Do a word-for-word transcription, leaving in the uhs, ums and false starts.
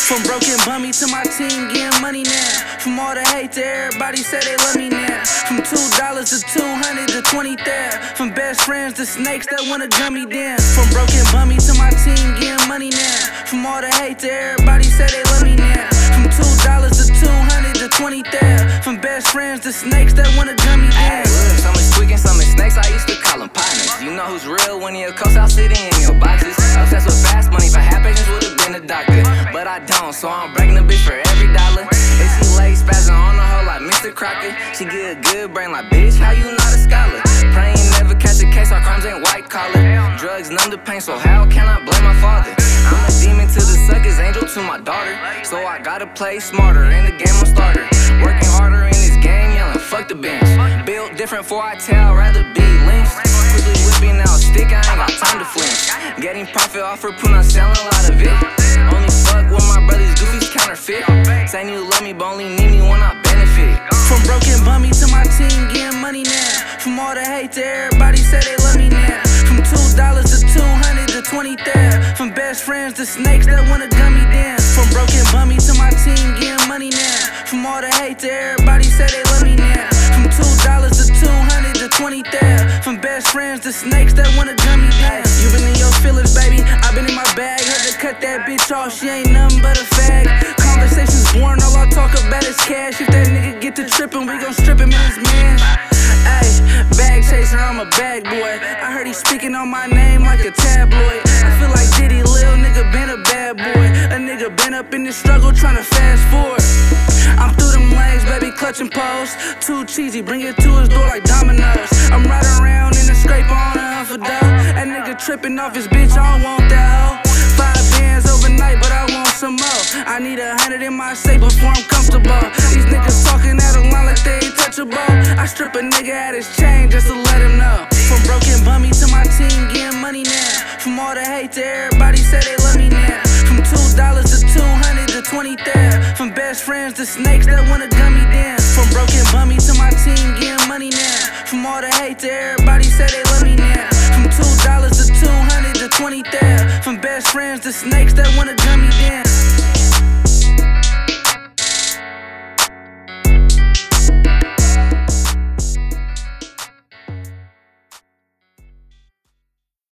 From broken bummy to my team getting money now. From all the hate to everybody say they love me now. From two dollars to two hundred to twenty thousand. From best friends to snakes that wanna gun me down. From broken bummy to my team getting money now. From all the hate to everybody say they love me now. From two dollars to two hundred to twenty thousand. From best friends to snakes that wanna gun me down. Ay, look, some is tweaking, some is snakes, I used to call them partners. You know who's real when you're coast out sitting in your boxes. Obsessed with fast money, if I had patience would've been a doctor. But I don't, so I'm breaking the bitch for every dollar. And she lay spazzing on the hoe like Mister Crocker. She get a good brain like, bitch, how you not a scholar? Praying never catch a case, our crimes ain't white collar. Drugs numb the pain, so how can I blame my father? I'm a demon to the suckers, angel to my daughter. So I gotta play smarter, in the game I'm starter. Working harder in this game, yelling fuck the bench. Built different for I tell, rather be lynched. Quickly whipping out a stick, I ain't got time to flinch. Getting profit off her poon, I'm selling a lot of it. Only fuck with my brothers, goofies counterfeit. Saying you love me, but only need me when I benefit. From broken bummy to my team getting money now. From all the hate to everybody say they love me now. From two dollars to two hundred to twenty thousand. From best friends to snakes that wanna gun me down. From broken bummy to my team getting money now. From all the hate to everybody say they love me now. From two dollars to two hundred to twenty thousand. From best friends to snakes that wanna gun me down. You been in your feelings, baby, I been in my bag. Had to cut that bitch off, she ain't nothing but a fag. Conversations boring, all I talk about is cash. If that nigga get to trippin', we gon' strip him in his man. Ayy, bag chaser, I'm a bag boy. I heard he speaking on my name like a tabloid. I feel like Diddy, lil nigga been a bad boy. A nigga been up in the struggle tryna fast forward. I'm through them lanes, baby, clutching posts. Too cheesy, bring it to his door like dominoes. I'm riding around in a scraper on a huff of dough. That nigga tripping off his bitch, I don't want that hoe. Five bands overnight, but I want some more. I need a hundred in my safe before I'm comfortable. These niggas talking out of line like they ain't touchable. I strip a nigga at his chain just to let him know. From broken bummy to my team getting money now. From all the hate to everybody say they love me now. From two dollars to two hundred to twenty thousand. From best friends to snakes that wanna gun me down. From broken bummy to my team getting money now. From all the hate to everybody say they love me now. From two dollars to two hundred to twenty thousand. From best friends to snakes that wanna gun me down.